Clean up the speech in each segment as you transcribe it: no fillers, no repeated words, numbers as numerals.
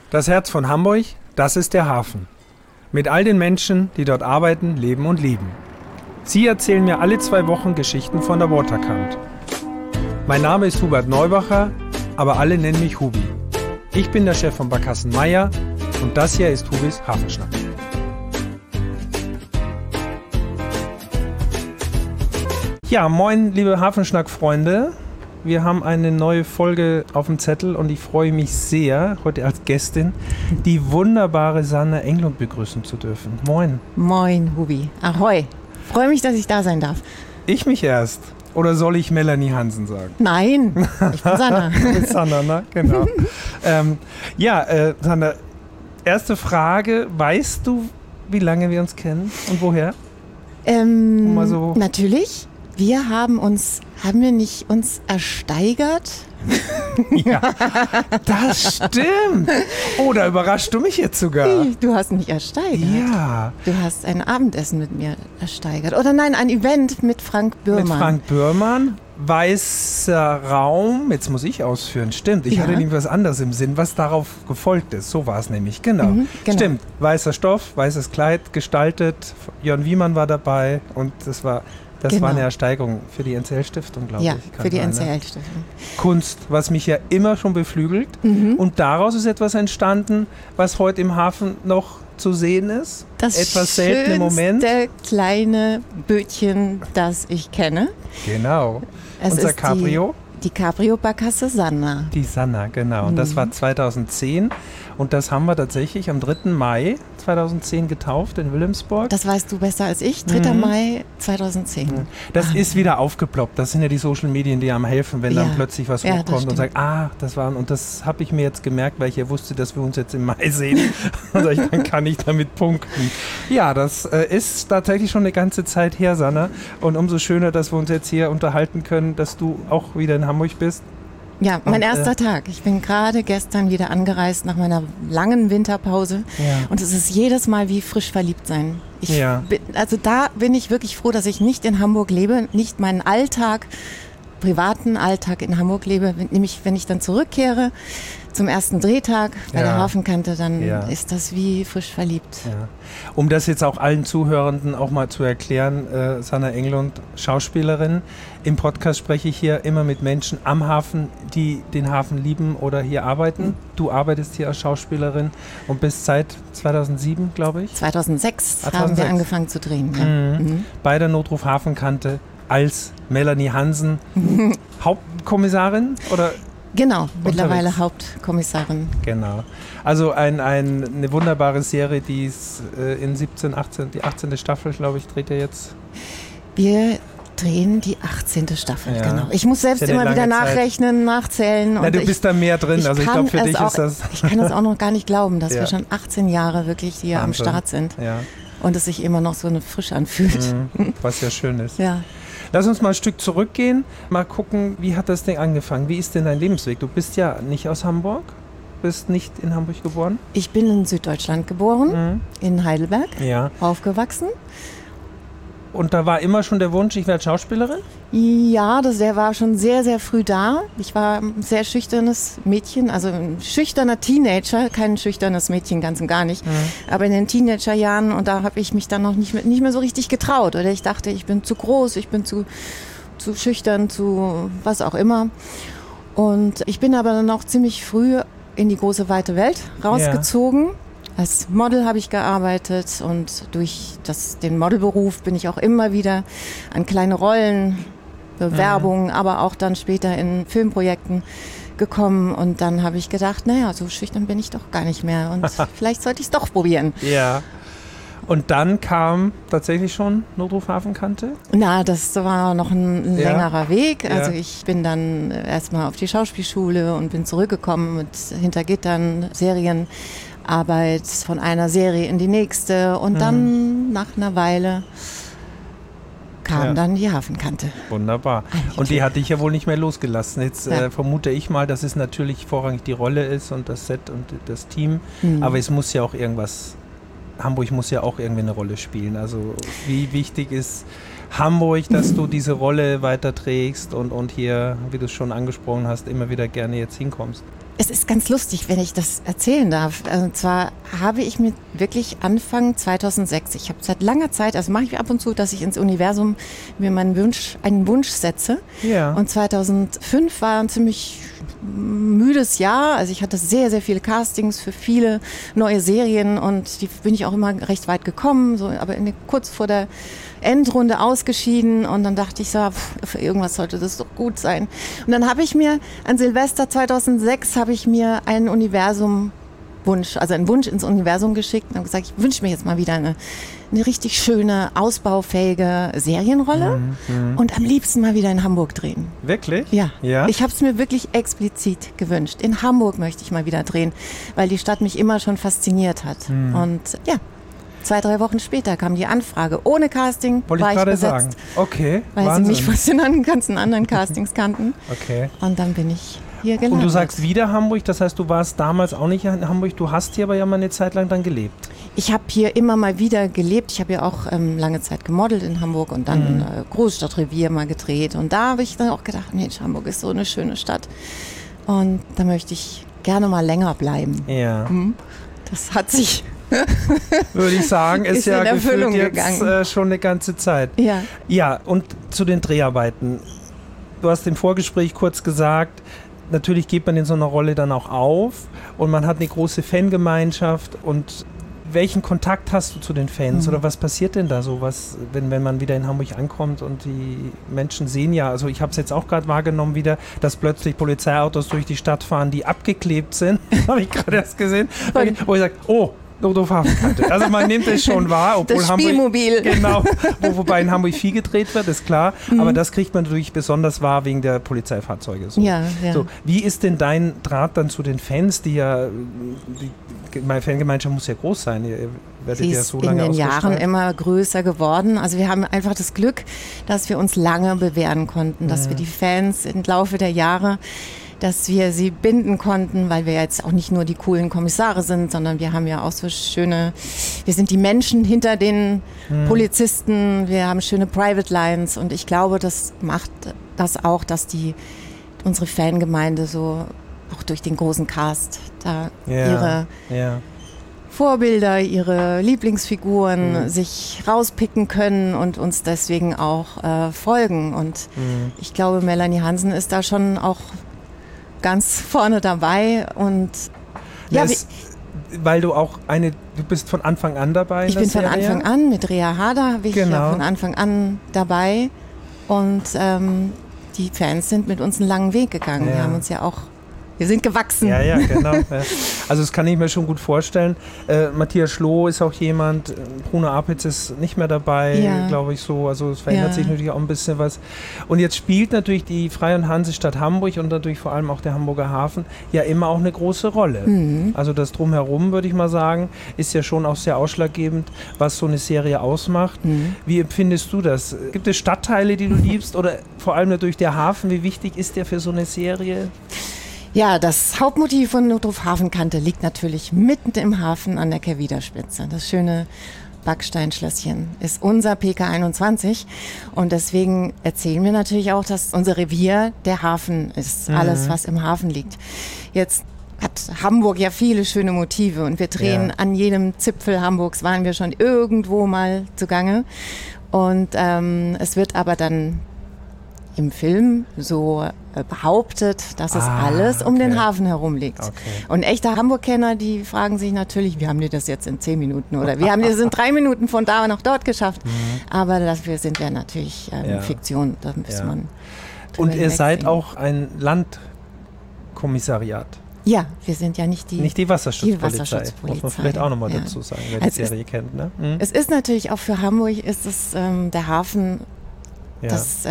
Das Herz von Hamburg, das ist der Hafen. Mit all den Menschen, die dort arbeiten, leben und lieben. Sie erzählen mir alle 2 Wochen Geschichten von der Waterkant. Mein Name ist Hubert Neubacher, aber alle nennen mich Hubi. Ich bin der Chef von Barkassen Meier und das hier ist Hubis Hafenschnack. Ja, moin, liebe Hafenschnack-Freunde. Wir haben eine neue Folge auf dem Zettel und ich freue mich sehr, heute als Gästin die wunderbare Sanna Englund begrüßen zu dürfen. Moin. Moin, Hubi. Ahoi. Freue mich, dass ich da sein darf. Ich mich erst. Oder soll ich Melanie Hansen sagen? Nein, ich bin Sanna. Du bist Sanna, ne? Genau. Sanna, erste Frage. Weißt du, wie lange wir uns kennen und woher? Mal so. Natürlich. Haben wir nicht uns ersteigert? Ja, das stimmt. Oh, da überraschst du mich jetzt sogar. Du hast mich ersteigert. Ja. Du hast ein Abendessen mit mir ersteigert. Oder nein, ein Event mit Frank Böhrmann. Mit Frank Böhrmann. Weißer Raum. Jetzt muss ich ausführen. Stimmt, ich hatte nämlich was anderes im Sinn, was darauf gefolgt ist. So war es nämlich, genau. Genau. Stimmt, weißer Stoff, weißes Kleid, gestaltet. Jörn Wiemann war dabei und das war eine Ersteigerung für die NCL-Stiftung, glaube ich. Ja, für die NCL-Stiftung. Kunst, was mich ja immer schon beflügelt. Und daraus ist etwas entstanden, was heute im Hafen noch zu sehen ist. Das etwas selten im Moment. Das kleine Bötchen, das ich kenne. Genau. Unser Cabrio. Die Cabrio-Barkasse Sanna. Die Sanna, genau. Und das war 2010. Und das haben wir tatsächlich am 3. Mai 2010 getauft in Wilhelmsburg. Das weißt du besser als ich. 3. Mai 2010. Das ist wieder aufgeploppt. Das sind ja die Social Medien, die einem helfen, wenn dann plötzlich was hochkommt und sagt, das waren. Und das habe ich mir jetzt gemerkt, weil ich ja wusste, dass wir uns jetzt im Mai sehen. Und dann kann ich damit punkten. Ja, das ist tatsächlich schon eine ganze Zeit her, Sanna. Und umso schöner, dass wir uns jetzt hier unterhalten können, dass du auch wieder in Hamburg bist. Ja, mein erster Tag. Ich bin gerade gestern wieder angereist nach meiner langen Winterpause. Ja. Und es ist jedes Mal wie frisch verliebt sein. Da bin ich wirklich froh, dass ich nicht in Hamburg lebe, nicht meinen privaten Alltag in Hamburg lebe. Nämlich, wenn ich dann zurückkehre zum ersten Drehtag bei der Hafenkante, dann ist das wie frisch verliebt. Ja. Um das jetzt auch allen Zuhörenden auch mal zu erklären, Sanna Englund, Schauspielerin. Im Podcast spreche ich hier immer mit Menschen am Hafen, die den Hafen lieben oder hier arbeiten. Du arbeitest hier als Schauspielerin und bist seit 2007, glaube ich. 2006 haben wir angefangen zu drehen. Ja. Bei der Notruf Hafenkante als Melanie Hansen, Hauptkommissarin oder? Genau, mittlerweile Hauptkommissarin. Genau. Also eine wunderbare Serie, die ist in die 18. Staffel, glaube ich, dreht ihr jetzt. Wir drehen die 18. Staffel, genau. Ich muss selbst immer wieder nachrechnen, nachzählen. Na, du bist da mehr drin, also ich glaube, für dich ist das... Ich kann es auch noch gar nicht glauben, dass wir schon 18 Jahre wirklich hier am Start sind. Ja. Und es sich immer noch so frisch anfühlt. Was ja schön ist. Ja. Lass uns mal ein Stück zurückgehen, mal gucken, wie hat das Ding angefangen? Wie ist denn dein Lebensweg? Du bist ja nicht aus Hamburg, bist nicht in Hamburg geboren? Ich bin in Süddeutschland geboren, in Heidelberg, aufgewachsen. Und da war immer schon der Wunsch, ich werde Schauspielerin? Ja, der war schon sehr, sehr früh da. Ich war ein sehr schüchternes Mädchen, also ein schüchterner Teenager, kein schüchternes Mädchen, ganz und gar nicht. Aber in den Teenagerjahren, und da habe ich mich dann noch nicht mehr so richtig getraut. Oder ich dachte, ich bin zu groß, ich bin zu schüchtern, zu was auch immer. Und ich bin aber dann auch ziemlich früh in die große, weite Welt rausgezogen. Ja. Als Model habe ich gearbeitet und durch den Modelberuf bin ich auch immer wieder an kleine Rollen, Bewerbungen, aber auch dann später in Filmprojekten gekommen. Und dann habe ich gedacht, naja, so schüchtern bin ich doch gar nicht mehr und vielleicht sollte ich es doch probieren. Ja. Und dann kam tatsächlich schon Notruf Hafenkante? Na, das war noch ein längerer Weg. Also ich bin dann erstmal auf die Schauspielschule und bin zurückgekommen mit hinter Gittern, Serienarbeit von einer Serie in die nächste. Und dann nach einer Weile kam dann die Hafenkante. Wunderbar. Und die hat dich ja wohl nicht mehr losgelassen. Jetzt vermute ich mal, dass es natürlich vorrangig die Rolle ist und das Set und das Team. Aber es muss ja auch Hamburg muss ja auch irgendwie eine Rolle spielen. Also wie wichtig ist Hamburg, dass du diese Rolle weiterträgst und hier, wie du es schon angesprochen hast, immer wieder gerne jetzt hinkommst? Es ist ganz lustig, wenn ich das erzählen darf. Und zwar habe ich mir wirklich Anfang 2006, ich habe seit langer Zeit, also mache ich ab und zu, dass ich ins Universum mir einen Wunsch setze. Ja. Und 2005 war ein ziemlich müdes Jahr. Also ich hatte sehr, sehr viele Castings für viele neue Serien und die bin ich auch immer recht weit gekommen, so, aber kurz vor der Endrunde ausgeschieden und dann dachte ich so, für irgendwas sollte das doch gut sein. Und dann habe ich mir an Silvester 2006 einen Wunsch ins Universum geschickt und habe gesagt, ich wünsche mir jetzt mal wieder eine richtig schöne, ausbaufähige Serienrolle und am liebsten mal wieder in Hamburg drehen. Wirklich? Ja. Ja? Ich habe es mir wirklich explizit gewünscht. In Hamburg möchte ich mal wieder drehen, weil die Stadt mich immer schon fasziniert hat. Und ja, 2-3 Wochen später kam die Anfrage. Ohne Casting war ich besetzt. Sagen. Okay, weil Wahnsinn. Sie mich von den ganzen anderen Castings kannten. Okay. Und dann bin ich hier gelandet. Und du sagst wieder Hamburg, das heißt, du warst damals auch nicht in Hamburg, du hast hier aber ja mal eine Zeit lang dann gelebt. Ich habe hier immer mal wieder gelebt. Ich habe ja auch lange Zeit gemodelt in Hamburg und dann Großstadtrevier mal gedreht. Und da habe ich dann auch gedacht, Mensch, Hamburg ist so eine schöne Stadt. Und da möchte ich gerne mal länger bleiben. Ja. Das hat sich... würde ich sagen, ist ja gefühlt jetzt schon eine ganze Zeit. Ja. Ja, und zu den Dreharbeiten. Du hast im Vorgespräch kurz gesagt, natürlich geht man in so einer Rolle dann auch auf und man hat eine große Fangemeinschaft. Und welchen Kontakt hast du zu den Fans oder was passiert denn da so, wenn man wieder in Hamburg ankommt und die Menschen sehen ja, also ich habe es jetzt auch gerade wahrgenommen wieder, dass plötzlich Polizeiautos durch die Stadt fahren, die abgeklebt sind, habe ich gerade erst gesehen, wo ich sage, oh, Notruf Hafenkante. Also man nimmt es schon wahr, obwohl das Spielmobil. Hamburg, genau, wobei in Hamburg viel gedreht wird, ist klar, aber das kriegt man natürlich besonders wahr wegen der Polizeifahrzeuge. So. Ja. So, wie ist denn dein Draht dann zu den Fans, die meine Fangemeinschaft muss ja groß sein, ihr werdet ja so lange in den ausgestrahlt. Jahren immer größer geworden. Also wir haben einfach das Glück, dass wir uns lange bewähren konnten, dass wir die Fans im Laufe der Jahre, dass wir sie binden konnten, weil wir jetzt auch nicht nur die coolen Kommissare sind, sondern wir haben ja auch so wir sind die Menschen hinter den Polizisten, wir haben schöne Private Lines und ich glaube, das macht das auch, dass unsere Fangemeinde so auch durch den großen Cast da ihre Vorbilder, ihre Lieblingsfiguren sich rauspicken können und uns deswegen auch folgen. Und ich glaube, Melanie Hansen ist da schon auch ganz vorne dabei und weil du auch du bist von Anfang an dabei. Ich bin von Anfang an mit Rea Harder, habe ich ja von Anfang an dabei und die Fans sind mit uns einen langen Weg gegangen. Wir haben uns wir sind gewachsen. Ja, genau. Also das kann ich mir schon gut vorstellen. Matthias Schloh ist auch jemand, Bruno Apitz ist nicht mehr dabei, glaube ich so. Also es verändert sich natürlich auch ein bisschen was. Und jetzt spielt natürlich die Freie und Hansestadt Hamburg und natürlich vor allem auch der Hamburger Hafen ja immer auch eine große Rolle. Also das Drumherum, würde ich mal sagen, ist ja schon auch sehr ausschlaggebend, was so eine Serie ausmacht. Wie empfindest du das? Gibt es Stadtteile, die du liebst oder vor allem natürlich der Hafen? Wie wichtig ist der für so eine Serie? Ja, das Hauptmotiv von Notruf Hafenkante liegt natürlich mitten im Hafen an der Kerwiderspitze. Das schöne Backsteinschlösschen ist unser PK21 und deswegen erzählen wir natürlich auch, dass unser Revier der Hafen ist, alles was im Hafen liegt. Jetzt hat Hamburg ja viele schöne Motive und wir drehen an jedem Zipfel Hamburgs, waren wir schon irgendwo mal zugange und es wird aber dann im Film so behauptet, dass es alles um den Hafen herum liegt. Okay. Und echte Hamburg-Kenner, die fragen sich natürlich, wie haben die das jetzt in 10 Minuten oder wie haben die das in 3 Minuten von da nach dort geschafft? Aber dafür sind wir natürlich Fiktion. Da muss man und ihr seid auch ein Landkommissariat. Ja, wir sind ja nicht die Wasserschutzpolizei. Muss man vielleicht auch nochmal dazu sagen, wer die Serie kennt. Ne? Es ist natürlich auch für Hamburg, ist es der Hafen, das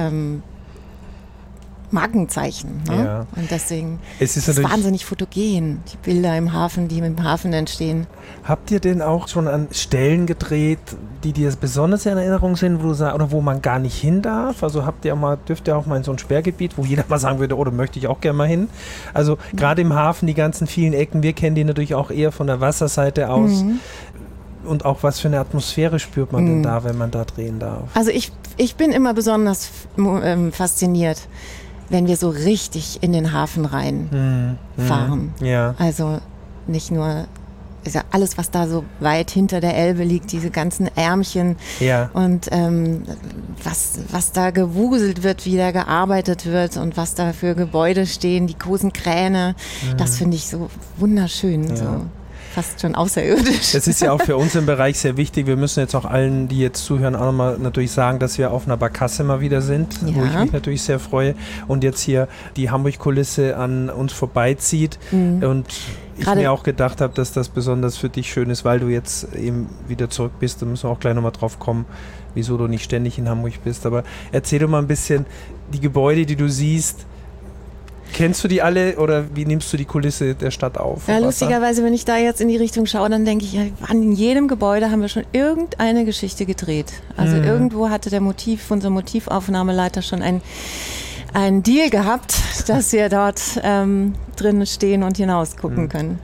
Markenzeichen. Ne? Ja. Und deswegen ist es wahnsinnig fotogen, die Bilder im Hafen, die im Hafen entstehen. Habt ihr denn auch schon an Stellen gedreht, die dir besonders in Erinnerung sind, oder wo man gar nicht hin darf? Also dürft ihr auch mal in so ein Sperrgebiet, wo jeder mal sagen würde, da möchte ich auch gerne mal hin? Also gerade im Hafen, die ganzen vielen Ecken, wir kennen die natürlich auch eher von der Wasserseite aus. Und auch was für eine Atmosphäre spürt man denn da, wenn man da drehen darf? Also ich bin immer besonders fasziniert wenn wir so richtig in den Hafen rein fahren. Ja. Also nicht nur alles, was da so weit hinter der Elbe liegt, diese ganzen Ärmchen und was da gewuselt wird, wie da gearbeitet wird und was da für Gebäude stehen, die großen Kräne, das finde ich so wunderschön, so fast schon außerirdisch. Das ist ja auch für uns im Bereich sehr wichtig. Wir müssen jetzt auch allen, die jetzt zuhören, auch nochmal natürlich sagen, dass wir auf einer Barkasse mal wieder sind, wo ich mich natürlich sehr freue und jetzt hier die Hamburg-Kulisse an uns vorbeizieht und ich mir auch gedacht habe, dass das besonders für dich schön ist, weil du jetzt eben wieder zurück bist. Da müssen wir auch gleich nochmal drauf kommen, wieso du nicht ständig in Hamburg bist. Aber erzähl doch mal ein bisschen, die Gebäude, die du siehst, kennst du die alle oder wie nimmst du die Kulisse der Stadt auf? Ja, lustigerweise, wenn ich da jetzt in die Richtung schaue, dann denke ich, an jedem Gebäude haben wir schon irgendeine Geschichte gedreht. Also irgendwo hatte unser Motivaufnahmeleiter schon einen Deal gehabt, dass wir dort drin stehen und hinaus gucken können.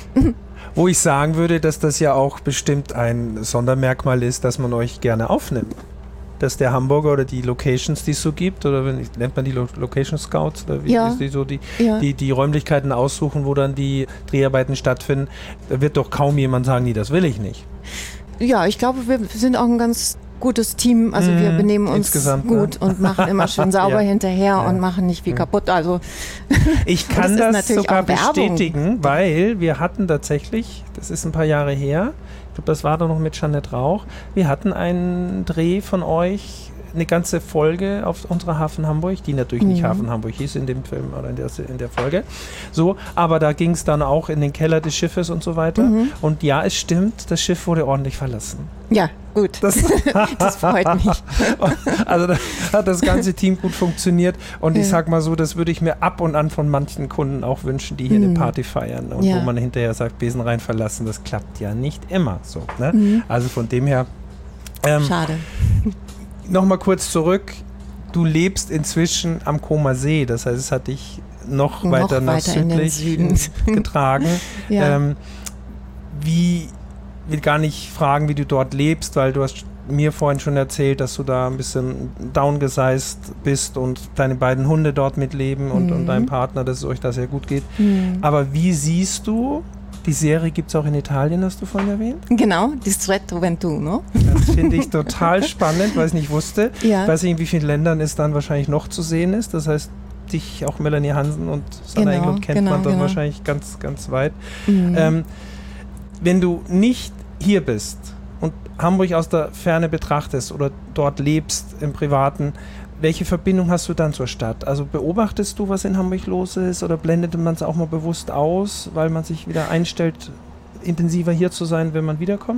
Wo ich sagen würde, dass das ja auch bestimmt ein Sondermerkmal ist, dass man euch gerne aufnimmt. Dass der Hamburger oder die Locations, die es so gibt, oder nennt man die Location Scouts, oder wie ist die so, die Räumlichkeiten aussuchen, wo dann die Dreharbeiten stattfinden, da wird doch kaum jemand sagen, nee, das will ich nicht. Ja, ich glaube, wir sind auch ein ganz gutes Team, also wir benehmen uns gut und machen immer schön sauber hinterher und machen nicht viel kaputt. Also ich kann das sogar bestätigen, weil wir hatten tatsächlich, das ist ein paar Jahre her, ich glaube, das war doch noch mit Jeanette Rauch, wir hatten einen Dreh von euch, eine ganze Folge auf unserer Hafen Hamburg, die natürlich nicht Hafen Hamburg hieß in dem Film oder in der Folge. So, aber da ging es dann auch in den Keller des Schiffes und so weiter. Und ja, es stimmt, das Schiff wurde ordentlich verlassen. Ja, gut. Das freut mich. Also da hat das ganze Team gut funktioniert und ich sag mal so, das würde ich mir ab und an von manchen Kunden auch wünschen, die hier eine Party feiern und wo man hinterher sagt, Besen rein verlassen, das klappt ja nicht immer so. Ne? Also von dem her. Schade. Nochmal kurz zurück, du lebst inzwischen am Comer See, das heißt, es hat dich noch weiter nach südlich getragen. Ich will gar nicht fragen, wie du dort lebst, weil du hast mir vorhin schon erzählt, dass du da ein bisschen downgesized bist und deine beiden Hunde dort mitleben und dein Partner, dass es euch da sehr gut geht. Aber wie siehst du, die Serie gibt es auch in Italien, hast du vorhin erwähnt? Genau, Distretto 21. Das finde ich total spannend, weil ich nicht wusste. Ich weiß nicht, in wie vielen Ländern es dann wahrscheinlich noch zu sehen ist. Das heißt, dich, auch Melanie Hansen und Sanna Englund kennt man dann wahrscheinlich ganz, ganz weit. Wenn du nicht hier bist und Hamburg aus der Ferne betrachtest oder dort lebst im Privaten, welche Verbindung hast du dann zur Stadt? Also beobachtest du, was in Hamburg los ist oder blendet man es auch mal bewusst aus, weil man sich wieder einstellt, intensiver hier zu sein, wenn man wiederkommt?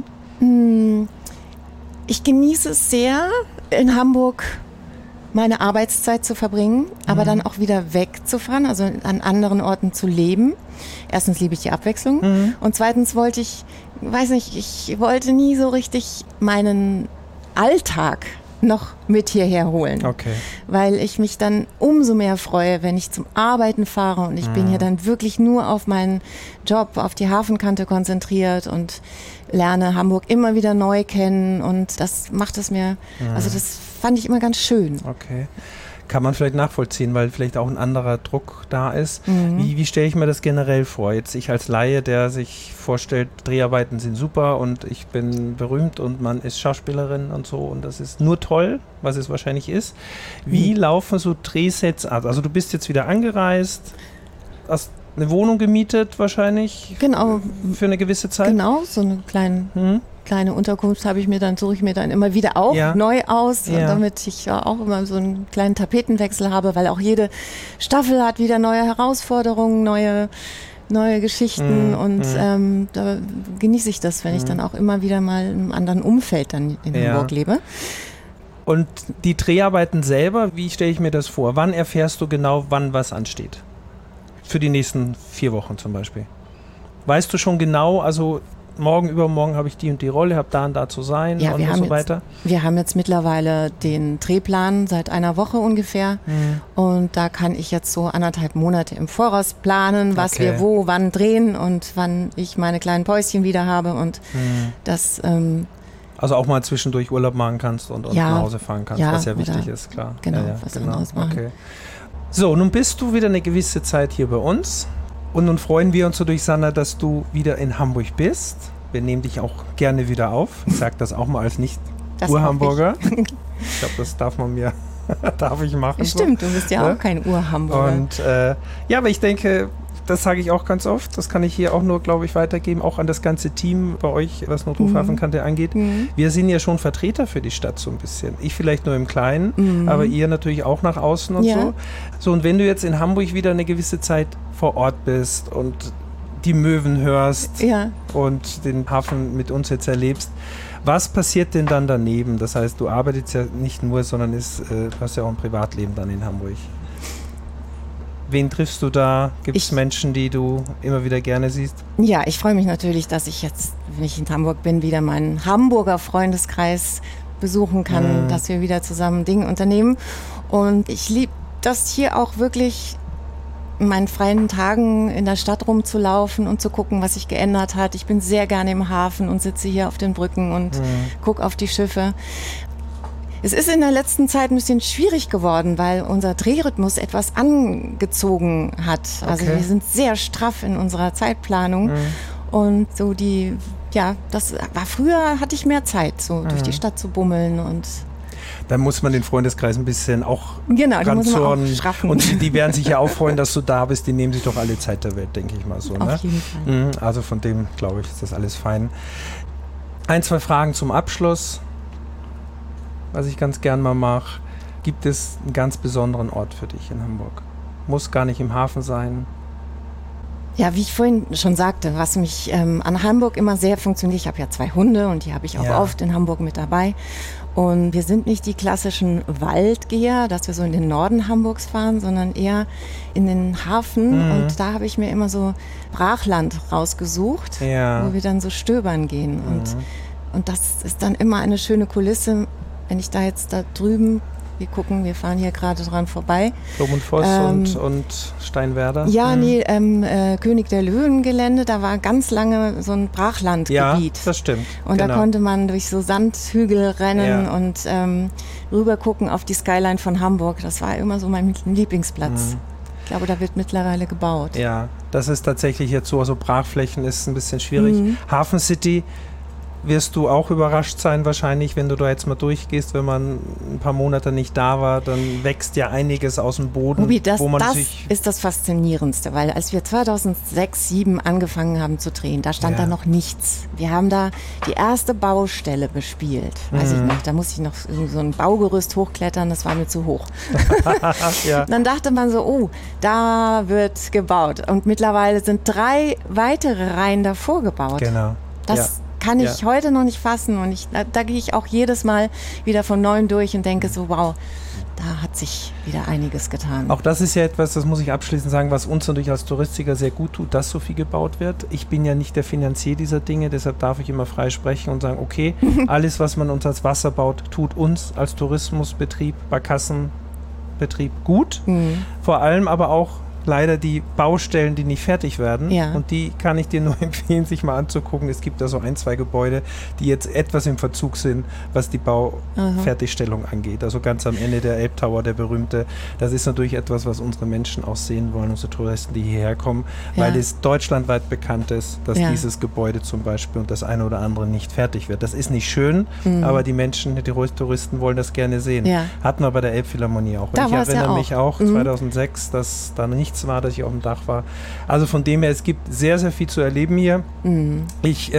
Ich genieße es sehr, in Hamburg meine Arbeitszeit zu verbringen, aber dann auch wieder wegzufahren, also an anderen Orten zu leben. Erstens liebe ich die Abwechslung und zweitens wollte ich wollte nie so richtig meinen Alltag noch mit hierher holen. Okay. Weil ich mich dann umso mehr freue, wenn ich zum Arbeiten fahre und ich bin hier dann wirklich nur auf meinen Job, auf die Hafenkante konzentriert und lerne Hamburg immer wieder neu kennen und das macht es mir, also das fand ich immer ganz schön. Okay. Kann man vielleicht nachvollziehen, weil vielleicht auch ein anderer Druck da ist. Wie stelle ich mir das generell vor? Jetzt ich als Laie, der sich vorstellt, Dreharbeiten sind super und ich bin berühmt und man ist Schauspielerin und so und das ist nur toll, was es wahrscheinlich ist. Wie laufen so Drehsets ab? Also du bist jetzt wieder angereist, hast eine Wohnung gemietet wahrscheinlich? Genau. Für eine gewisse Zeit? Genau, so eine kleine Unterkunft suche ich mir dann immer wieder auch neu aus, damit ich auch immer so einen kleinen Tapetenwechsel habe, weil auch jede Staffel hat wieder neue Herausforderungen, neue Geschichten und da genieße ich das, wenn ich dann auch immer wieder mal in einem anderen Umfeld dann in Hamburg lebe. Und die Dreharbeiten selber, wie stelle ich mir das vor? Wann erfährst du genau, wann was ansteht? Für die nächsten 4 Wochen zum Beispiel. Weißt du schon genau, also morgen, übermorgen habe ich die und die Rolle, habe da und da zu sein und so weiter? Wir haben jetzt mittlerweile den Drehplan seit einer Woche ungefähr und da kann ich jetzt so 1,5 Monate im Voraus planen, was wir wann drehen und wann ich meine kleinen Päuschen wieder habe und das... also auch mal zwischendurch Urlaub machen kannst und nach Hause fahren kannst, was ja wichtig ist, klar. Genau, was anderes machen. Okay. So, nun bist du wieder eine gewisse Zeit hier bei uns und nun freuen wir uns natürlich, Sanna, dass du wieder in Hamburg bist. Wir nehmen dich auch gerne wieder auf. Ich sage das auch mal als Nicht-Ur-Hamburger. Ich glaube, das darf ich machen. Stimmt, so. Du bist ja auch kein Ur-Hamburger. Und aber ich denke, das sage ich auch ganz oft, das kann ich hier auch nur, glaube ich, weitergeben, auch an das ganze Team bei euch, was Notruf Hafenkante angeht. Wir sind ja schon Vertreter für die Stadt so ein bisschen. Ich vielleicht nur im Kleinen, aber ihr natürlich auch nach außen und so. So, und wenn du jetzt in Hamburg wieder eine gewisse Zeit vor Ort bist und die Möwen hörst und den Hafen mit uns jetzt erlebst, was passiert denn dann daneben? Das heißt, du arbeitest ja nicht nur, sondern du hast ja auch ein Privatleben dann in Hamburg. Wen triffst du da? Gibt es Menschen, die du immer wieder gerne siehst? Ja, ich freue mich natürlich, dass ich jetzt, wenn ich in Hamburg bin, wieder meinen Hamburger Freundeskreis besuchen kann, dass wir wieder zusammen Dinge unternehmen. Und ich liebe das hier auch wirklich, in meinen freien Tagen in der Stadt rumzulaufen und zu gucken, was sich geändert hat. Ich bin sehr gerne im Hafen und sitze hier auf den Brücken und gucke auf die Schiffe. Es ist in der letzten Zeit ein bisschen schwierig geworden, weil unser Drehrhythmus etwas angezogen hat. Also wir sind sehr straff in unserer Zeitplanung. Und so das war früher, hatte ich mehr Zeit, so durch die Stadt zu bummeln und dann muss man den Freundeskreis ein bisschen auch ranzornen. Und die werden sich ja auch freuen, dass du da bist. Die nehmen sich doch alle Zeit der Welt, denke ich mal so. Auf jeden Fall. Also von dem, glaube ich, ist das alles fein. 1, 2 Fragen zum Abschluss. Was ich ganz gern mal mache. Gibt es einen ganz besonderen Ort für dich in Hamburg? Muss gar nicht im Hafen sein. Ja, wie ich vorhin schon sagte, was mich an Hamburg immer sehr funktioniert, ich habe ja 2 Hunde und die habe ich auch oft in Hamburg mit dabei. Und wir sind nicht die klassischen Waldgeher, dass wir so in den Norden Hamburgs fahren, sondern eher in den Hafen. Und da habe ich mir immer so Brachland rausgesucht, wo wir dann so stöbern gehen. Und das ist dann immer eine schöne Kulisse, wenn ich da jetzt da drüben, wir fahren hier gerade dran vorbei. Blumenfoss und Steinwerder? Ja, König der Löwen-Gelände, da war ganz lange so ein Brachlandgebiet. Ja, das stimmt. Und da konnte man durch so Sandhügel rennen und rüber gucken auf die Skyline von Hamburg. Das war immer so mein Lieblingsplatz. Ich glaube, da wird mittlerweile gebaut. Ja, das ist tatsächlich jetzt so, also Brachflächen ist ein bisschen schwierig. Hafen City wirst du auch überrascht sein wahrscheinlich, wenn du da jetzt mal durchgehst, wenn man ein paar Monate nicht da war, dann wächst ja einiges aus dem Boden. Das ist das Faszinierendste, weil als wir 2006, 2007 angefangen haben zu drehen, da stand da noch nichts. Wir haben da die erste Baustelle bespielt, weiß ich noch. Da musste ich noch so ein Baugerüst hochklettern, das war mir zu hoch. Dann dachte man so, da wird gebaut. Und mittlerweile sind 3 weitere Reihen davor gebaut. Genau. Das kann ich heute noch nicht fassen und da gehe ich auch jedes Mal wieder von Neuem durch und denke so, wow, da hat sich wieder einiges getan. Auch das ist ja etwas, das muss ich abschließend sagen, was uns natürlich als Touristiker sehr gut tut, dass so viel gebaut wird. Ich bin ja nicht der Finanzier dieser Dinge, deshalb darf ich immer frei sprechen und sagen, okay, alles, was man uns als Wasser baut, tut uns als Tourismusbetrieb, Barkassenbetrieb gut. Vor allem aber auch leider die Baustellen, die nicht fertig werden. Und die kann ich dir nur empfehlen, sich mal anzugucken. Es gibt da so 1, 2 Gebäude, die jetzt etwas im Verzug sind, was die Baufertigstellung angeht. Also ganz am Ende der Elbtower, der berühmte. Das ist natürlich etwas, was unsere Menschen auch sehen wollen, unsere Touristen, die hierher kommen, weil es deutschlandweit bekannt ist, dass dieses Gebäude zum Beispiel und das eine oder andere nicht fertig wird. Das ist nicht schön, aber die Menschen, die Touristen wollen das gerne sehen. Hatten wir bei der Elbphilharmonie auch. Ich erinnere mich auch 2006, dass da nichts war, dass ich auf dem Dach war. Also von dem her, es gibt sehr, sehr viel zu erleben hier. Ich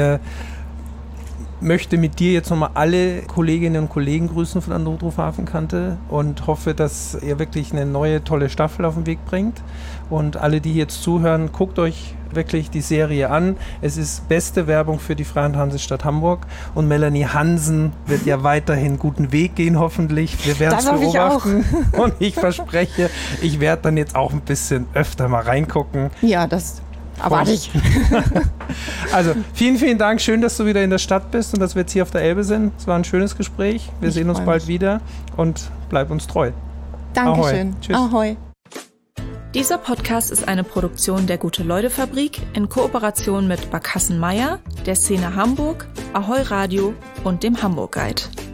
möchte mit dir jetzt nochmal alle Kolleginnen und Kollegen grüßen von der Notruf Hafenkante und hoffe, dass ihr wirklich eine neue, tolle Staffel auf den Weg bringt. Und alle, die jetzt zuhören, guckt euch wirklich die Serie an. Es ist beste Werbung für die Freie Hansestadt Hamburg und Melanie Hansen wird ja weiterhin guten Weg gehen, hoffentlich. Wir werden es beobachten und ich verspreche, ich werde dann jetzt auch ein bisschen öfter mal reingucken. Ja, das erwarte ich. Also, vielen, vielen Dank. Schön, dass du wieder in der Stadt bist und dass wir jetzt hier auf der Elbe sind. Es war ein schönes Gespräch. Wir sehen uns bald wieder und bleib uns treu. Dankeschön. Ahoi. Tschüss. Ahoi. Dieser Podcast ist eine Produktion der Gute-Leute-Fabrik in Kooperation mit Barkassen Meier, der Szene Hamburg, Ahoi Radio und dem Hamburg Guide.